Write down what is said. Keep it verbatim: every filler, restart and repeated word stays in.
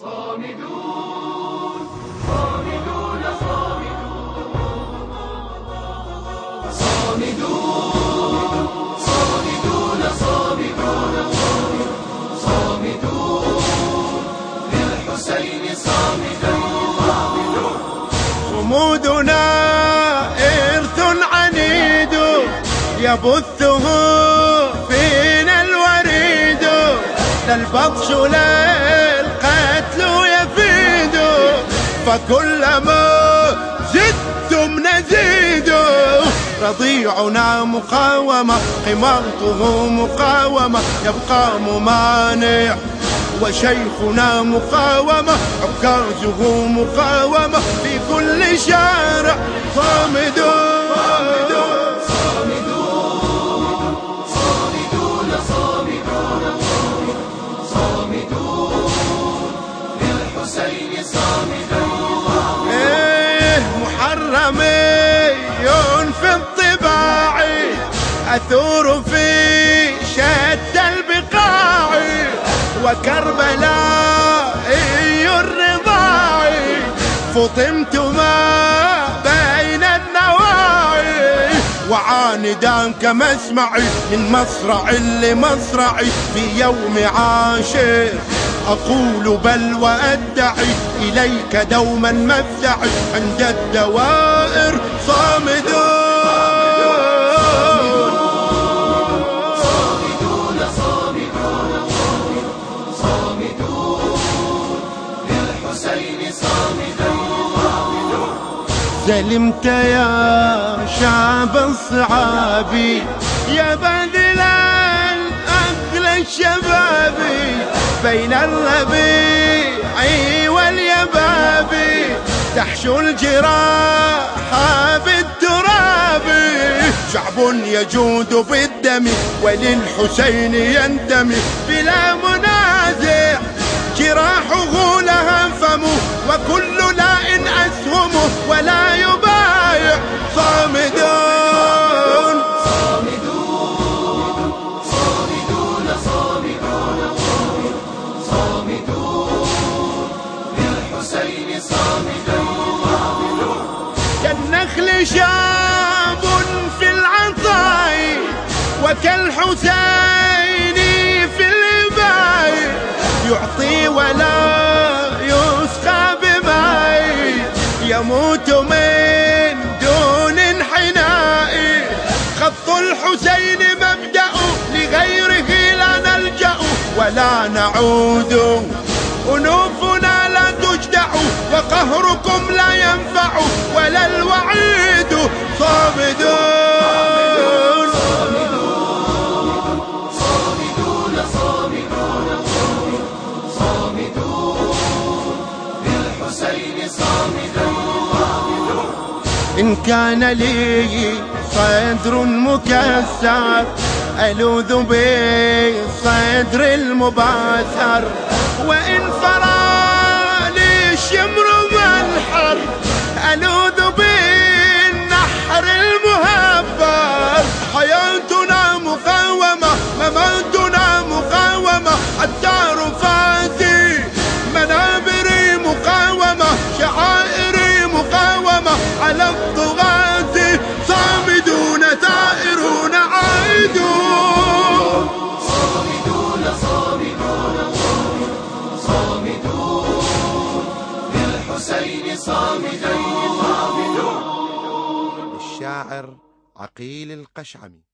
صامدون صامدون صامدون صامدون صامدون صامدون صامدون للحسين صامدون. صمودنا إرث عنيد يبثه فينا الوريد، لا البطش لا القتل يفيد، فكلما زدتم نزيد. رضيعنا مقاومة قمارته مقاومة يبقى ممانع، وشيخنا مقاومة عكازه مقاومة في كل شارع. صامدون في الطباع أثور في شتى البقاع، وكربلائي الرضاع فطمت ما بين النواعي، وعاندا كمسمعي من مصرع لمصرعي في يوم عاشر. أقول بل وأدعي إليك دوما مفزعي عند الدوائر. صامدون صامدون صامدون صامدون للحسين صامدون. سلمت يا شعب الصعاب يا باذل الأكل الشباب، بين الربيع واليباب تحشو الجراح بالتراب. شعب يجود بالدم وللحسين ينتمي بلا منازع، جراحه لها فمه وكل لاء أسهمه ولا يبايع. صامدون صامدون صامدون صامدون صامدون للحسين صامدون. كالنخل شاب في العطاء وكالحسين في الإباء، يعطي ولا يسقى بماء، يموت من دون انحناء. خط الحسين مبدأ لغيره لا نلجأ ولا نعود، أنوفنا لا تجدع وقهركم لا ينفع ولا الوعيد. صامدون صامدون صامدون صامدون للحسين صامدون. إن كان لي صدر مكسر ألوذ بالصدر المباثر، وإن فرى لي الشمر والحر ألوذ بالنحر المهبر. حياتنا مقاومة مماتنا مقاومة، الدار فاتي منابري مقاومة، شعائري مقاومة على الطغاة. صامدون ثائرون عائدون. صامدون صامدون صامدون للحسين صامدون. الشاعر عقيل القشعمي.